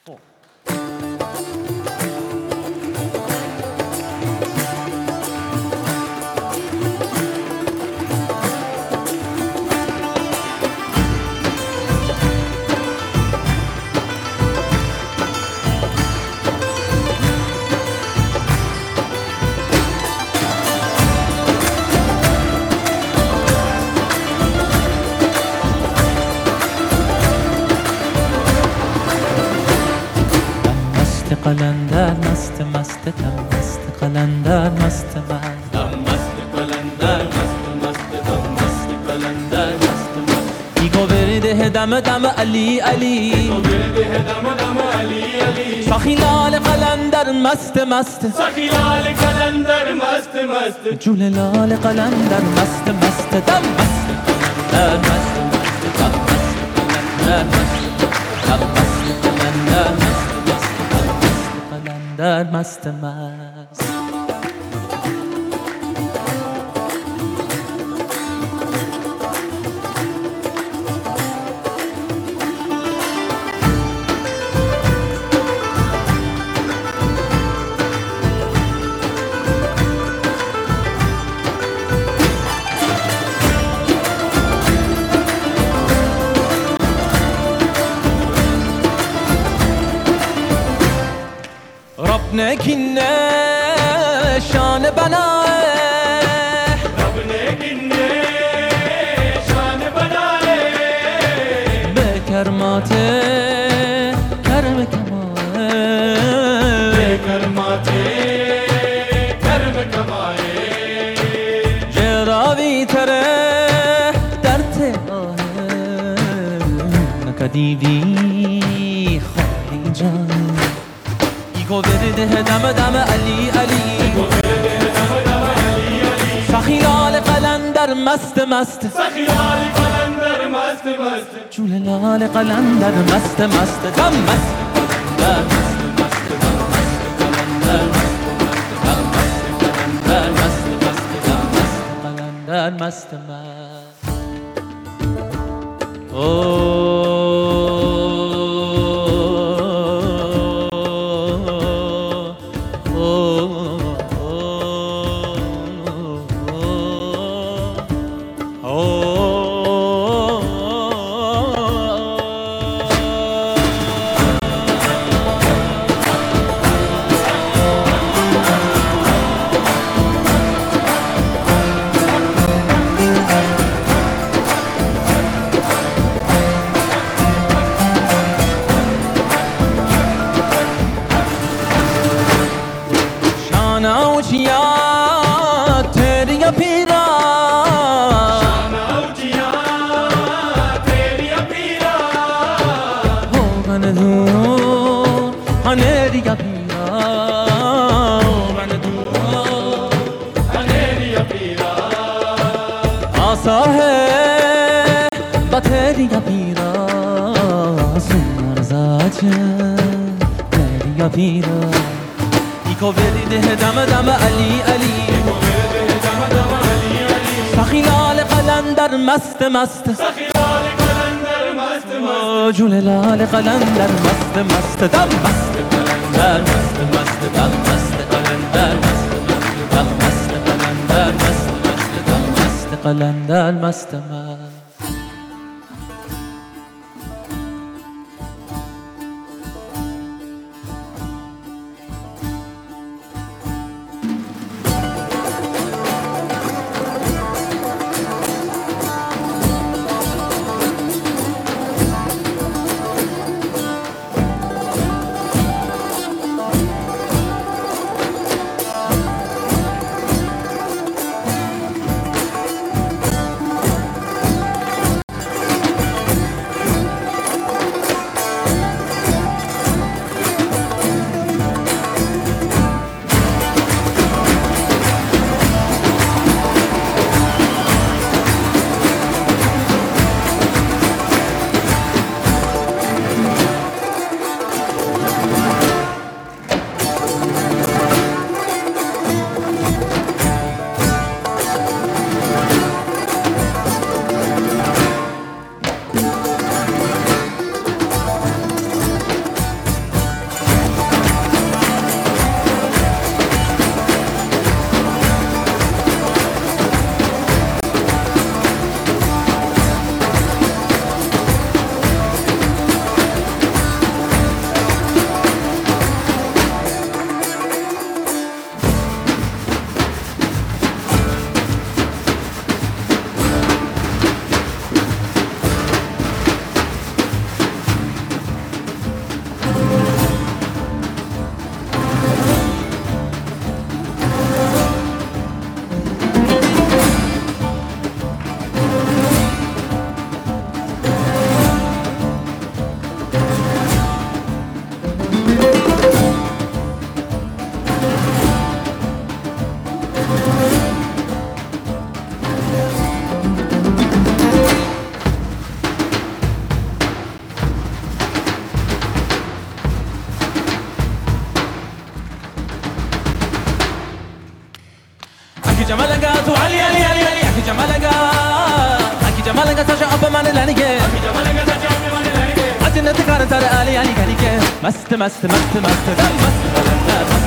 4. قلندر مست مست دم مست قلندر مست مست دم مست قلندر مست مست دم مست قلندر مست مست ایگو برده دم دم علی علی ایگو برده دم دم علی علی سخی لال قلندر مست مست سخی لال قلندر مست مست جول لال قلندر مست مست دم مست قلندر مست مست دم مست قلندر مست دم مست قلندر مست در مست مست رب نکنه شان بناه رب نکنه شان بناه به کرمات کرم کماه به کرمات کرم کماه جراوی تره در تاه نکدیدی خواهی جان ایگو برده دم دم علی علی سخی لال قلندر مست مست سخی لال قلندر مست مست جول لال قلندر مست مست دم مست قلندر مست مست دم مست قلندر مست مست دم مست قلندر مست مست शानौजिया तेरिया पीरा शानौजिया तेरिया पीरा हो मन दूर अनेरिया पीरा हो मन दूर अनेरिया पीरा आसा है बतेरिया पीरा सुमर जाचे तेरिया पीरा ایگو برده دم دم علی علی سخی لال قلندر مست مست سخی لال قلندر مست مست جول لال قلندر مست مست دم مست قلندر مست مست دم مست قلندر مست مست دم مست قلندر مست مست دم مست قلندر مست مست मन लड़के अजनत कर सर आली आली करके मस्त मस्त मस्त मस्त मस्त कलंदर